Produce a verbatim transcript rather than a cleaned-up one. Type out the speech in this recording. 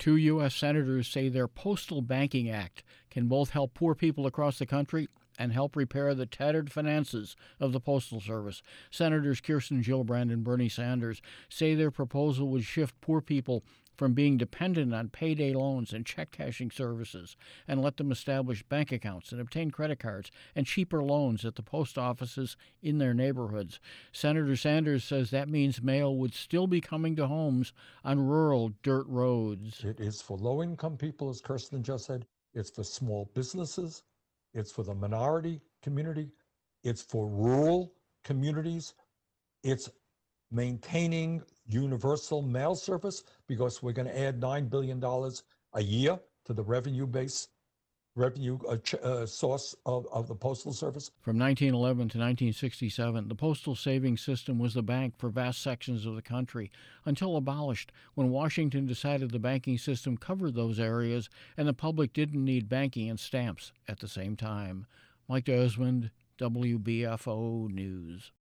Two U S senators say their Postal Banking Act can both help poor people across the country and help repair the tattered finances of the Postal Service. Senators Kirsten Gillibrand and Bernie Sanders say their proposal would shift poor people from being dependent on payday loans and check-cashing services and let them establish bank accounts and obtain credit cards and cheaper loans at the post offices in their neighborhoods. Senator Sanders says that means mail would still be coming to homes on rural dirt roads. It is for low-income people, as Kirsten just said. It's for small businesses. It's for the minority community. It's for rural communities. It's maintaining universal mail service, because we're going to add nine billion dollars a year to the revenue base, revenue uh, ch- uh, source of, of the Postal Service. From nineteen eleven to nineteen sixty-seven, the postal savings system was the bank for vast sections of the country, until abolished when Washington decided the banking system covered those areas and the public didn't need banking and stamps at the same time. Mike Desmond, W B F O News.